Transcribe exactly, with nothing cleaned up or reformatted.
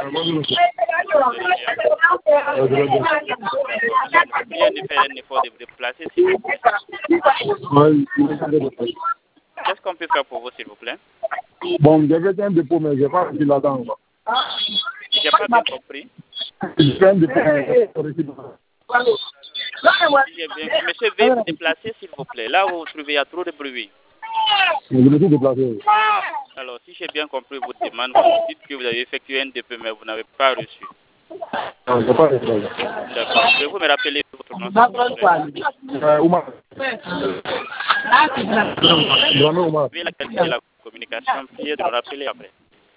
Bien de faire un effort de vous déplacer, s'il vous plaît. Qu'est-ce qu'on peut faire pour vous, s'il vous plaît? Bon, j'avais un dépôt, mais je n'ai pas reçu là-dedans. Je n'ai pas bien compris. J'ai un dépôt, mais je n'ai pas reçu. Si j'ai bien... Monsieur, veuillez vous déplacer, s'il vous plaît. Là où vous vous trouvez, il y a trop de bruit. Je me suis déplacé. Alors, si j'ai bien compris votre demande, vous dites que vous avez effectué un dépôt, mais vous n'avez pas reçu. Non, je n'ai pas reçu. D'accord. Pouvez-vous me rappeler votre nom, s'il vous plaît? Euh, Oumar. Vraiment Oumar. Veuillez la qualité de la communication, priez de me rappeler après.